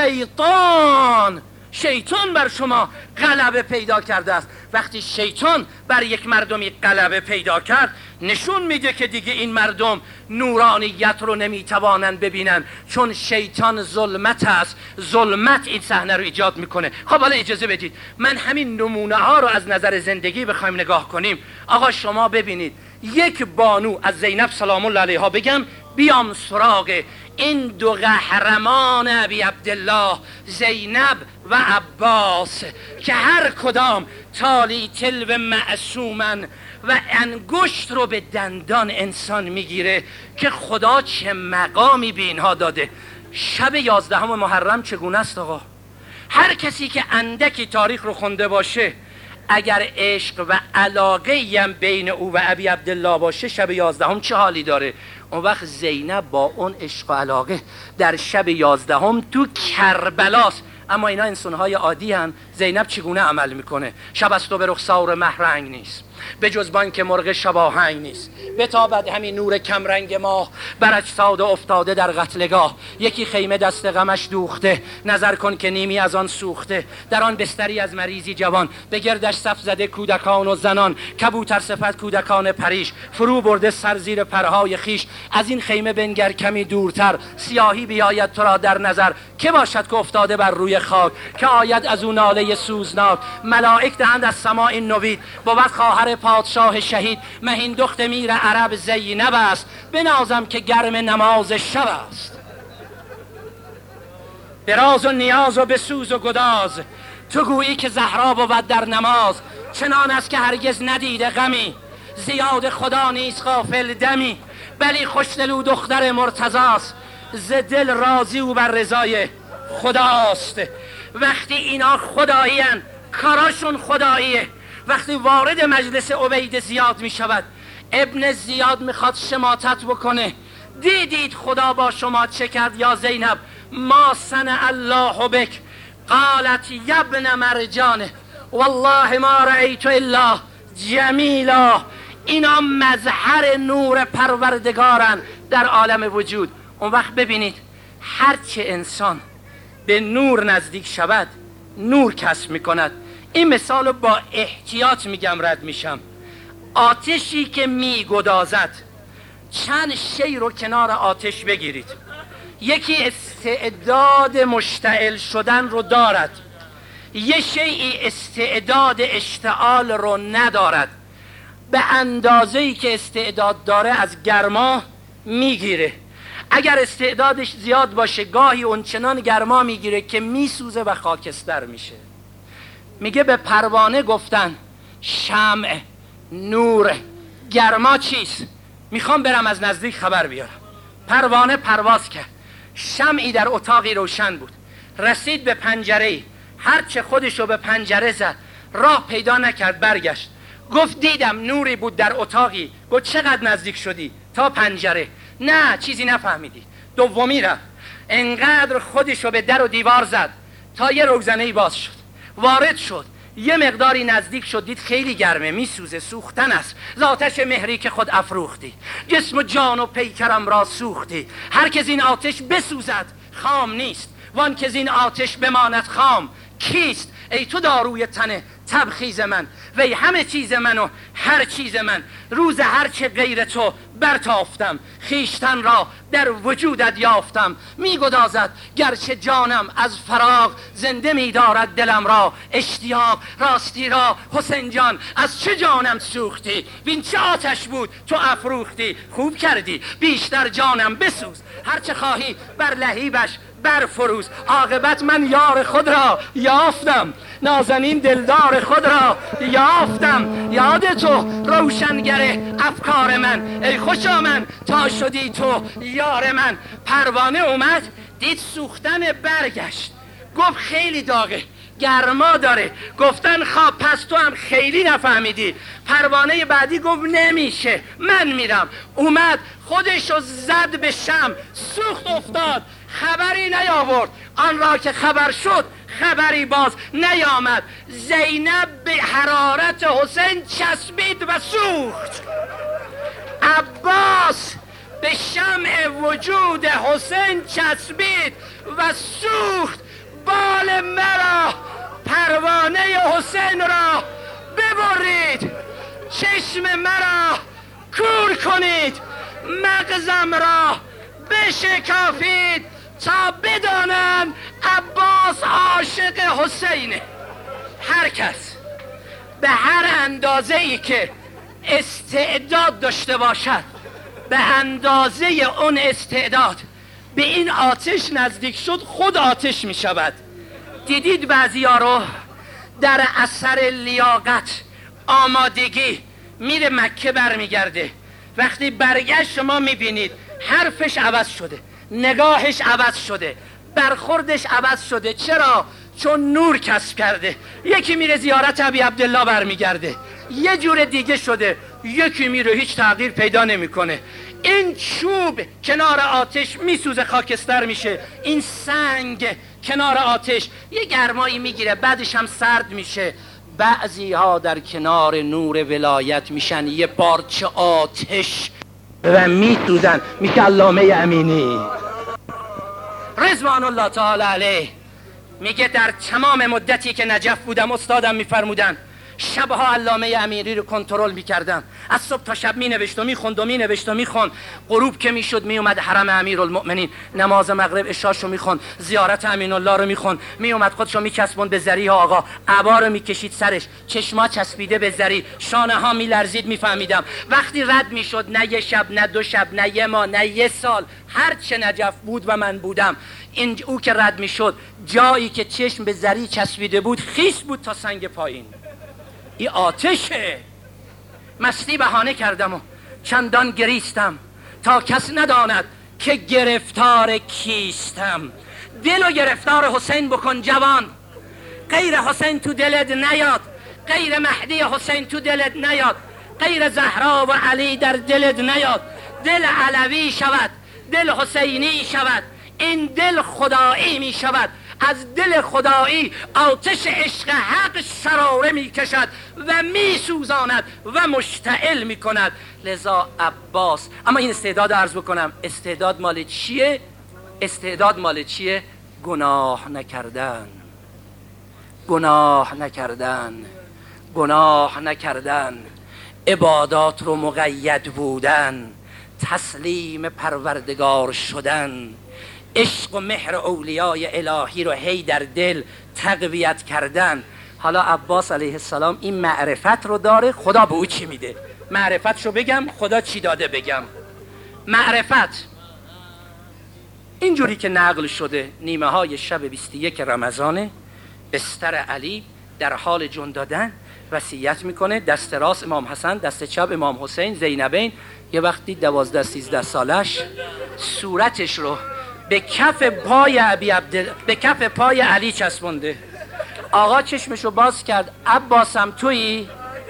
الشیطان، شیطان بر شما غلبه پیدا کرده است. وقتی شیطان بر یک مردمی غلبه پیدا کرد، نشون میده که دیگه این مردم نورانیت رو نمیتوانند ببینن، چون شیطان ظلمت است. ظلمت این صحنه رو ایجاد میکنه. خب حالا اجازه بدید من همین نمونه ها رو از نظر زندگی بخوایم نگاه کنیم. آقا شما ببینید، یک بانو از زینب سلام الله علیها بگم بیام سراغ این دو قهرمان ابی عبدالله زینب و عباس که هر کدام تالی تلو معصومن و انگشت رو به دندان انسان میگیره که خدا چه مقامی به اینها داده. شب یازدهم محرم چگونه است آقا؟ هر کسی که اندکی تاریخ رو خونده باشه، اگر عشق و علاقه هم بین او و ابی عبدالله باشه، شب یازدهم چه حالی داره؟ اون وقت زینب با اون عشق و علاقه در شب یازدهم تو کربلاست. اما اینا انسانهای عادی هن. زینب چگونه عمل میکنه؟ شب است و به رخسار مهرنگ نیست، به جز بان که مرغ شباهنگ نیست، بتابد همین نور کمرنگ ماه، بر اجساد افتاده در قتلگاه. یکی خیمه دست غمش دوخته، نظر کن که نیمی از آن سوخته. در آن بستری از مریضی جوان، به گردش صف زده کودکان و زنان. کبوتر صفت کودکان پریش، فرو برده سر زیر پرهای خیش. از این خیمه بنگر کمی دورتر، سیاهی بیاید تو را در نظر. که باشد که افتاده بر روی خاک، که آید از اون ناله سوزناک. ملائک دهند از سماع این نوید، بود خواهر پادشاه شهید. مهین دخت میر عرب زینب است، بنازم که گرم نماز شب است. به راز و نیاز و به سوز و گداز، تو گویی که زهرا بود در نماز. چنان است که هرگز ندیده غمی، زیاد خدا نیست غافل دمی. بلی خوشدلو دختر مرتضاست، ز دل راضی او بر رضای خداست. وقتی اینا خدایی هن، کاراشون خداییه. وقتی وارد مجلس عبید زیاد می شود، ابن زیاد میخواد شماتت بکنه. دیدید خدا با شما چه کرد یا زینب؟ ما صنع الله بک. قالت یبن مرجانه والله ما رأیت الا جمیلا. اینا مظهر نور پروردگارن در عالم وجود. اون وقت ببینید هرچه انسان به نور نزدیک شود، نور کسب میکند. این مثال رو با احتیاط میگم، رد میشم. آتشی که میگدازد، چند شی رو کنار آتش بگیرید. یکی استعداد مشتعل شدن رو دارد، یه شیئی استعداد اشتعال رو ندارد. به اندازه‌ای که استعداد داره از گرما میگیره. اگر استعدادش زیاد باشه، گاهی اونچنان گرما میگیره که میسوزه و خاکستر میشه. میگه به پروانه گفتن شمع، نور، گرما چیست؟ میخوام برم از نزدیک خبر بیارم. پروانه پرواز کرد. شمعی در اتاقی روشن بود. رسید به پنجره‌ای، هرچه خودشو به پنجره زد، راه پیدا نکرد. برگشت گفت دیدم نوری بود در اتاقی. گفت چقدر نزدیک شدی؟ تا پنجره. نه چیزی نفهمیدی. دومی رفت، انقدر خودشو به در و دیوار زد تا یه روزنه‌ای باز شد. وارد شد، یه مقداری نزدیک شد، دید خیلی گرمه، میسوزه، سوختن است. ز آتش مهری که خود افروختی، جسم و جان و پیکرم را سوختی. هر که این آتش بسوزد خام نیست، وان که این آتش بماند خام کیست؟ ای تو داروی تن تبخیز من، وی همه چیز من و هر چیز من. روز هر چه غیر تو برتافتم، خیشتن را در وجودت یافتم. میگدازد گرچه جانم از فراق، زنده میدارد دلم را اشتیاق. راستی را حسین جان از چه جانم سوختی؟ وین چه آتش بود تو افروختی؟ خوب کردی بیشتر جانم بسوز، هرچه خواهی بر لهیبش برفروز. عاقبت من یار خود را یافتم، نازنین دلدار خود را یافتم. یاد تو روشنگر افکار من، ای خوشا من تا شدی تو یار من. پروانه اومد دید سوختن، برگشت گفت خیلی داغه، گرما داره. گفتن خواب پس تو هم خیلی نفهمیدی. پروانه بعدی گفت نمیشه، من میرم. اومد خودشو زد به شم، سوخت افتاد، خبری نیاورد. آن را که خبر شد خبری باز نیامد. زینب به حرارت حسین چسبید و سوخت. عباس به شمع وجود حسین چسبید و سوخت. بال مرا، پروانه حسین را ببرید، چشم مرا کور کنید، مغزم را بشکافید تا بدانم عباس عاشق حسینه. هر کس به هر اندازه‌ای که استعداد داشته باشد به اندازه اون استعداد به این آتش نزدیک شد خود آتش می شود. دیدید بعضی ها رو در اثر لیاقت آمادگی میره مکه برمیگرده، وقتی برگشت شما میبینید حرفش عوض شده، نگاهش عوض شده، برخوردش عوض شده. چرا؟ چون نور کسب کرده. یکی میره زیارت ابی عبدالله برمیگرده یه جور دیگه شده، یکی میره هیچ تغییر پیدا نمیکنه. این چوب کنار آتش میسوزه، خاکستر میشه. این سنگ کنار آتش یه گرمایی میگیره، بعدش هم سرد میشه. بعضی ها در کنار نور ولایت میشن یه پارچه آتش و میسوزن. میشه علامه امینی رضوان الله تعالی علیه میگه در تمام مدتی که نجف بودم استادم میفرمودن شبها علامه امینی رو کنترل میکردم، از صبح تا شب مینوشت و میخوند و مینوشت و میخوند. غروب که میشد میومد حرم امیرالمؤمنین، نماز مغرب عشاشو میخوند، زیارت امین الله رو میخوند، میومد خودشو میچسبوند به زریح آقا، عبا رو میکشید سرش، چشما چسبیده به زری، شانه ها میلرزید. میفهمیدم وقتی رد میشد نه یه شب نه دو شب نه یه ماه نه یه سال، هر چه نجف بود و من بودم، این او که رد میشد جایی که چشم به زری چسبیده بود خیس بود تا سنگ پایین. این آتشه. مستی بهانه کردم و چندان گریستم تا کس نداند که گرفتار کیستم. دل و گرفتار حسین بکن جوان، غیر حسین تو دلت نیاد، غیر مهدی حسین تو دلت نیاد، غیر زهرا و علی در دلت نیاد. دل علوی شود، دل حسینی شود، این دل خدایی می شود. از دل خدایی آتش عشق حق شراره می کشد و می سوزاند و مشتعل می کند. لذا عباس، اما این استعداد عرض بکنم، استعداد مال چیه؟ استعداد مال چیه؟ گناه نکردن، گناه نکردن، گناه نکردن، عبادات رو مقید بودن، تسلیم پروردگار شدن، عشق و مهر اولیای الهی رو هی در دل تقویت کردن. حالا عباس علیه السلام این معرفت رو داره، خدا به او چی میده؟ معرفت رو بگم، خدا چی داده بگم. معرفت اینجوری که نقل شده، نیمه های شب بیست و یک رمضان، بستر علی در حال جون دادن، وصیت میکنه، دست راست امام حسن، دست چپ امام حسین، زینبین. یه وقتی دوازده سیزده سالش صورتش رو به کف پای ابی عبد به کف پای علی چسبونده. آقا چشمشو باز کرد، عباسم تویی؟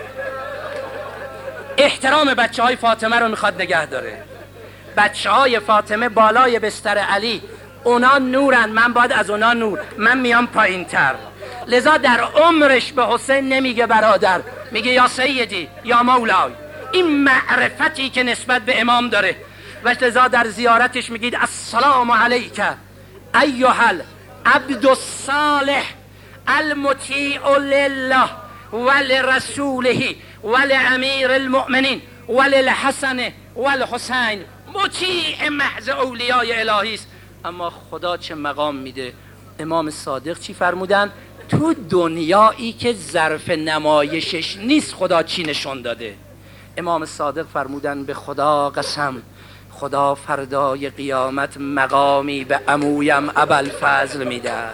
احترام بچه های فاطمه رو میخواد نگه داره. بچه های فاطمه بالای بستر علی، اونا نورن، من باید از اونا نور، من میام پایین تر. لذا در عمرش به حسین نمیگه برادر، میگه یا سیدی یا مولای. این معرفتی که نسبت به امام داره. و لذا در زیارتش میگید السلام علیک ایها العبد الصالح المطیع لله ولرسوله ولامیر المؤمنین وللحسن والحسین. مطیع محض اولیای الهی است. اما خدا چه مقام میده؟ امام صادق چی فرمودن؟ تو دنیایی که ظرف نمایشش نیست خدا چی نشون داده؟ امام صادق فرمودن به خدا قسم، خدا فردای قیامت مقامی به عمویم ابوالفضل میدهد،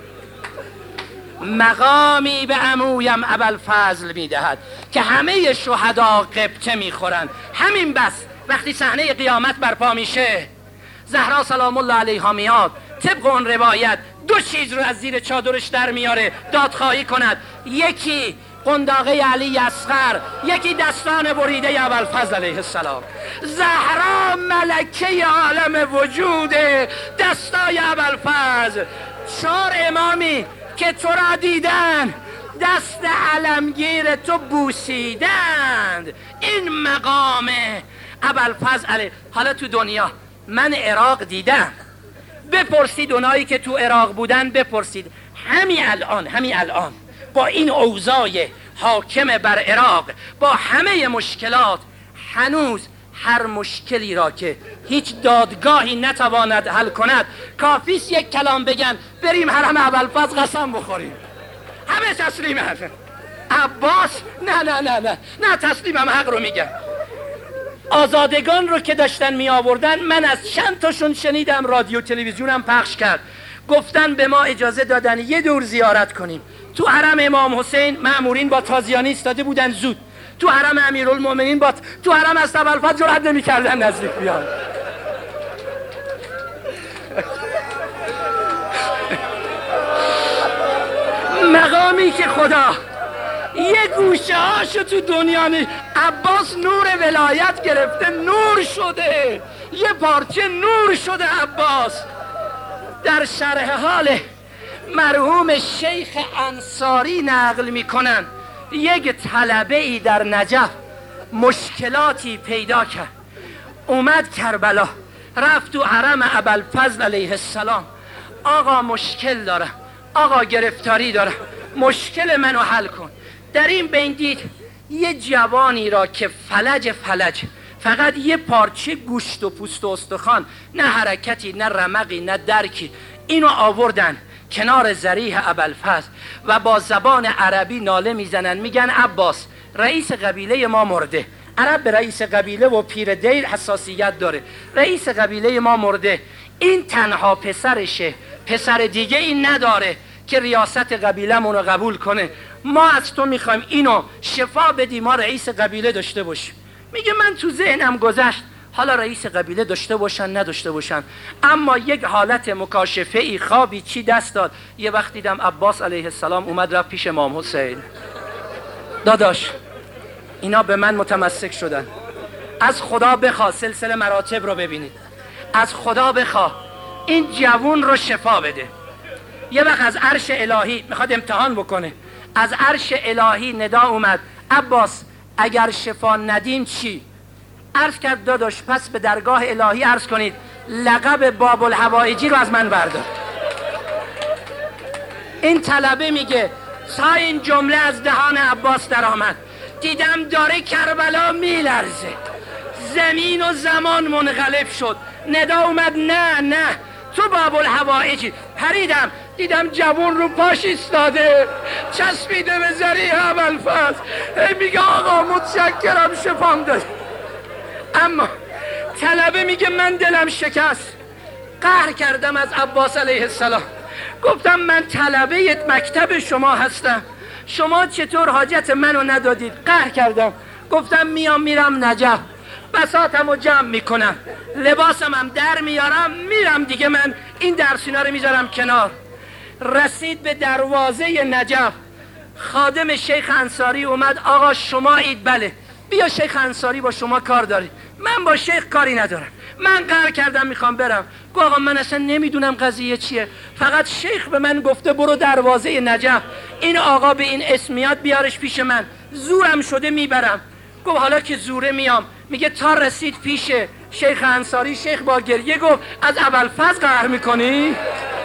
مقامی به عمویم ابوالفضل میدهد که همه شهدا قبطه میخورن. همین بس وقتی صحنه قیامت برپا میشه، زهرا سلام الله علیها میاد، طبق اون روایت دو چیز رو از زیر چادرش در میاره دادخواهی کند، یکی قنداقه علی اصغر، یکی دستان بریده ابوالفضل علیه السلام. زهرا ملکه عالم وجوده، دستای ابوالفضل. چهار امامی که تو را دیدن دست علمگیر تو بوسیدند. این مقام ابوالفضل علیه. حالا تو دنیا من عراق دیدم، بپرسید اونایی که تو عراق بودن، بپرسید همین الان همین الان با این اوضاع حاکم بر عراق، با همه مشکلات، هنوز هر مشکلی را که هیچ دادگاهی نتواند حل کند، کافیست یک کلام بگن بریم حرم ابوالفضل قسم بخوریم، همه تسلیم هستن. عباس نه نه نه نه نه تسلیمم، حق رو میگم. آزادگان رو که داشتن می آوردن، من از چند تاشون شنیدم، رادیو تلویزیونم پخش کرد، گفتن به ما اجازه دادن یه دور زیارت کنیم. تو حرم امام حسین مأمورین با تازیانه ایستاده بودن زود، تو حرم امیرالمومنین با تو حرم از ابوالفضل جرئت نمی‌کردن نزدیک بیان. مقامی که خدا یه گوشه هاشو تو دنیا نی... عباس نور ولایت گرفته، نور شده، یه پارچه نور شده عباس. در شرح حال مرحوم شیخ انصاری نقل میکنن یک طلبه ای در نجف مشکلاتی پیدا کرد، اومد کربلا، رفت تو حرم ابوالفضل علیه السلام، آقا مشکل دارم، آقا گرفتاری دارم، مشکل منو حل کن. در این بین دید یه جوانی را که فلج فلج، فقط یه پارچه گوشت و پوست و استخوان، نه حرکتی نه رمقی نه درکی، اینو آوردن کنار ذریح ابوالفضل و با زبان عربی ناله میزنن، میگن عباس رئیس قبیله ما مرده. عرب به رئیس قبیله و پیر دیر حساسیت داره. رئیس قبیله ما مرده، این تنها پسرشه، پسر دیگه این نداره که ریاست قبیله‌مون رو قبول کنه. ما از تو میخوایم اینو شفا بدی، ما رئیس قبیله داشته باشیم. میگه من تو ذهنم گذشت حالا رئیس قبیله داشته باشن نداشته باشن، اما یک حالت مکاشفه ای، خوابی چی دست داد. یه وقت دیدم عباس علیه السلام اومد رفت پیش امام حسین. داداش اینا به من متمسک شدن، از خدا بخوا سلسله مراتب رو ببینید، از خدا بخوا این جوون رو شفا بده. یه وقت از عرش الهی میخواد امتحان بکنه، از عرش الهی ندا اومد عباس اگر شفا ندیم چی؟ عرض کرد داداش پس به درگاه الهی عرض کنید لقب باب الحوائجی رو از من بردار. این طلبه میگه تا این جمله از دهان عباس در آمد دیدم داره کربلا میلرزه، زمین و زمان منقلب شد. ندا اومد نه نه تو باب الحوائجی. پریدم دیدم جوون رو پاش ایستاده چسبیده به ذریح ابوالفضل، میگه آقا متشکرم شفام داد. اما طلبه میگه من دلم شکست، قهر کردم از عباس علیه السلام، گفتم من طلبه مکتب شما هستم، شما چطور حاجت منو ندادید؟ قهر کردم، گفتم میام میرم نجف، بساطم رو جمع میکنم، لباسم هم در میارم میرم دیگه، من این درسینا رو میذارم کنار. رسید به دروازه نجف، خادم شیخ انصاری اومد، آقا شما اید؟ بله. بیا شیخ انصاری با شما کار داری. من با شیخ کاری ندارم، من قهر کردم میخوام برم. گو آقا من اصلا نمیدونم قضیه چیه، فقط شیخ به من گفته برو دروازه نجف، این آقا به این اسمیات بیارش پیش من، زورم شده میبرم. گفت حالا که زوره میام. میگه تا رسید پیش شیخ انصاری، شیخ با گریه گفت از ابوالفضل قهر میکنی؟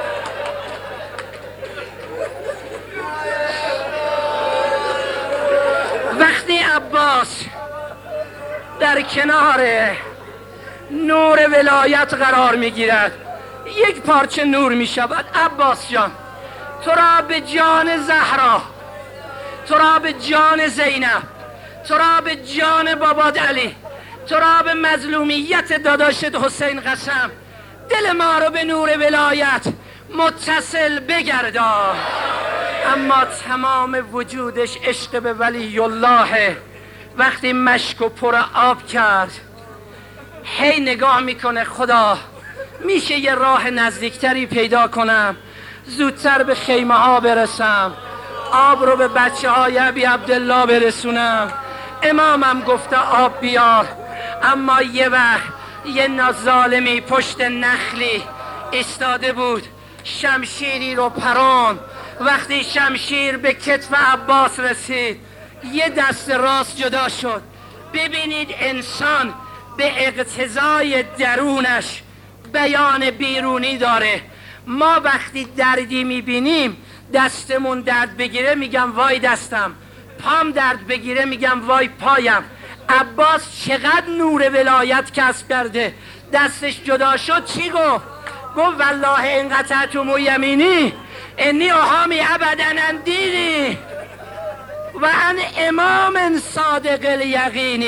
وقتی عباس در کنار نور ولایت قرار میگیرد، یک پارچه نور میشود. عباس جان تو را به جان زهرا، تو را به جان زینب، تو را به جان باباد علی، تو را به مظلومیت داداشت حسین قسم، دل ما رو به نور ولایت متصل بگردان. اما تمام وجودش عشق به ولی الله. وقتی مشک و پر آب کرد، هی نگاه میکنه خدا میشه یه راه نزدیکتری پیدا کنم، زودتر به خیمه ها برسم، آب رو به بچه های ابی عبدالله برسونم. امامم گفته آب بیار، اما یه وقت یه نظالمی پشت نخلی ایستاده بود، شمشیری رو پران. وقتی شمشیر به کتف عباس رسید، یه دست راست جدا شد. ببینید انسان به اقتضای درونش بیان بیرونی داره. ما وقتی دردی میبینیم، دستمون درد بگیره میگم وای دستم، پام درد بگیره میگم وای پایم. عباس چقدر نور ولایت کسب کرده، دستش جدا شد چی گفت؟ گفت والله این قطعتم یمینی انی احامی ابدا اندینی و ان امام صادق الیقینی.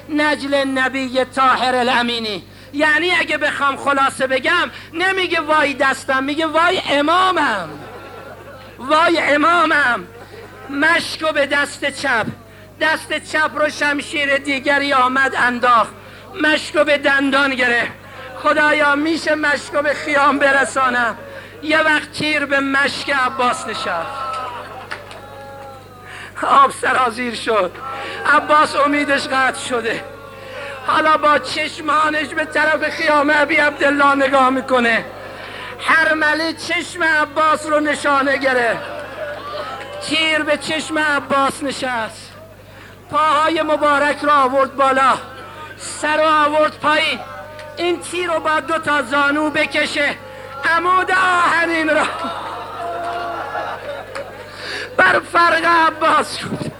نجل نبی طاهر الامینی. یعنی اگه بخوام خلاصه بگم نمیگه وای دستم، میگه وای امامم، وای امامم. مشکو به دست چپ، دست چپ رو شمشیر دیگری آمد انداخت، مشکو به دندان گرفت. خدایا میشه مشکو به خیام برسانم؟ یه وقت تیر به مشک عباس نشست، آب سرازیر شد، عباس امیدش قطع شده. حالا با چشمانش به طرف خیام ابی عبدالله نگاه میکنه. حرمله چشم عباس رو نشانه گرفت، تیر به چشم عباس نشست، پاهای مبارک رو آورد بالا، سر رو آورد پایین. این تیر رو با دو تا زانو بکشه، عمود آهنین را بر فرق عباس شد.